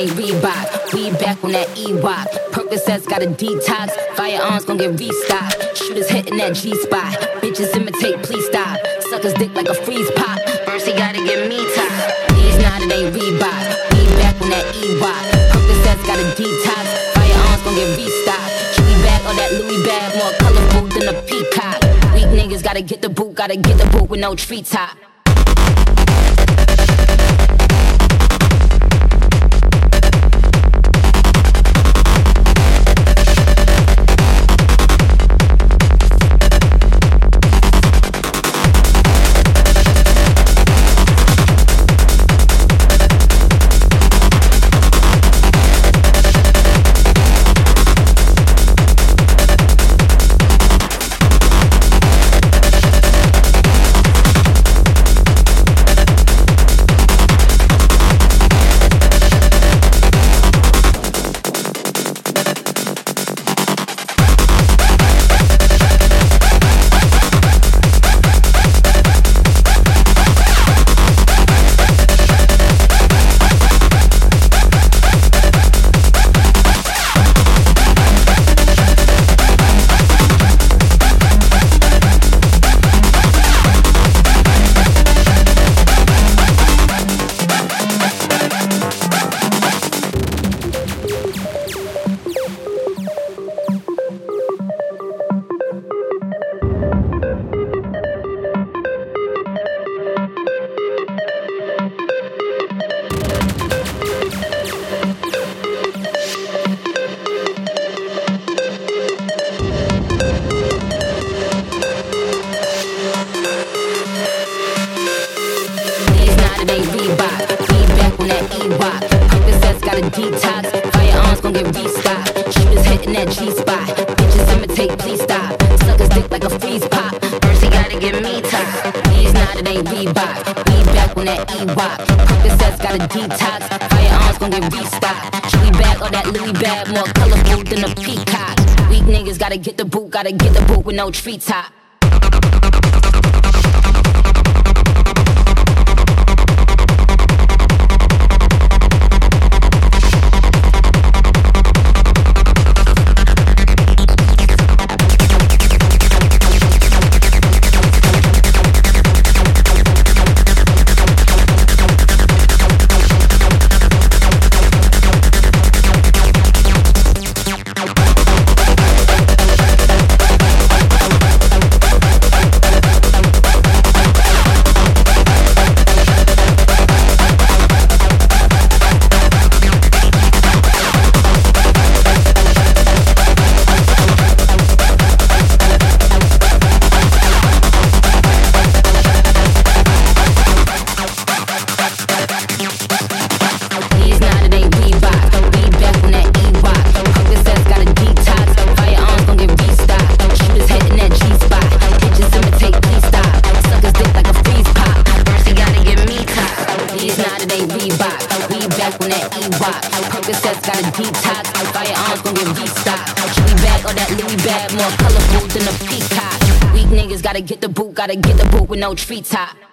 ain't Reebok. We back on that E-Wop. Percocets got a detox. Firearms gon' get restocked. Shooters hitting that G-spot. Bitches imitate, please stop. Suckers dick like a freeze pop. First he gotta get me top. These not, it ain't Reebok. We back on that E-Wop. Percocets got a detox. Firearms gon' get restocked. We back on that Louis bag. More colorful than a peacock. Weak niggas gotta get the boot with no treetop. Detox, firearms gon' get restocked. Shooters hitting that G-spot. Bitches imitate, please stop. Suckers dick like a freeze pop. First he gotta get me top. These not, it ain't Reebok. We back on that E-Wop. Percocets got a detox. Firearms gon' get restocked. We back on that Louis bag. More colorful than a peacock. Weak niggas gotta get the boot with no treetop. Percocets got a detox. Firearms gon' get restocked. We back on that Louis bag, more colorful than a peacock. Weak niggas gotta get the boot with no treetop.